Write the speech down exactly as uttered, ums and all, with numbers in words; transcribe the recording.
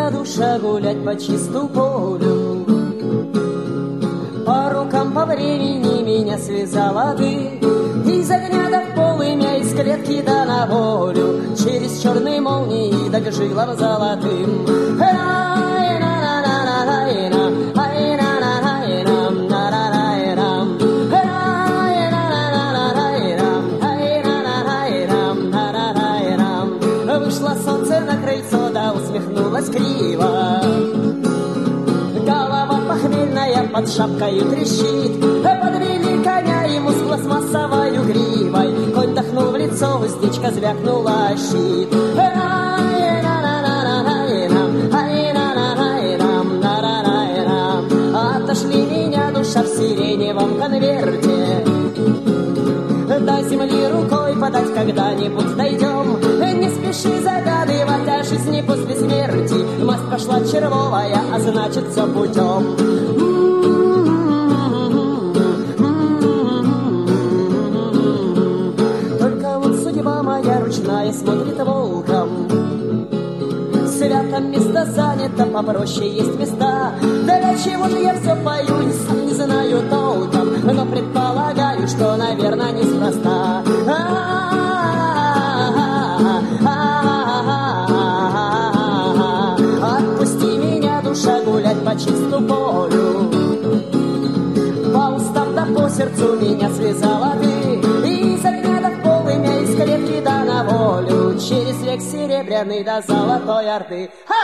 меня душа гулять по чистому полю. По рукам, по времени меня связала ты, из огня до полымя, из клетки да на волю, через черные молнии да к жилам золотым. Вышло солнце на крыльцо, да усмехнулась криво. Голова похмельная под шапкою трещит, подвели коня ему с пластмассовою гривой. Конь дохнул в лицо, уздечка звякнула щит. Отошли меня, душа в сиреневом конверте. До земли рукой подать когда-нибудь дойдем. Не спеши загадывать о жизни после смерти. Масть пошла червовая, а значит все путем. Только вот судьба моя ручная смотрит волком. Свято место занято, попроще есть места. Да для чего же я все пою, сам не знаю толком, но предполагаю, что, наверное, неспроста. Отпусти меня, душа, гулять по чистому полю. По устам да по сердцу меня связала ты, из огня до полымя, из клетки да на волю, через век серебряный до золотой Орды.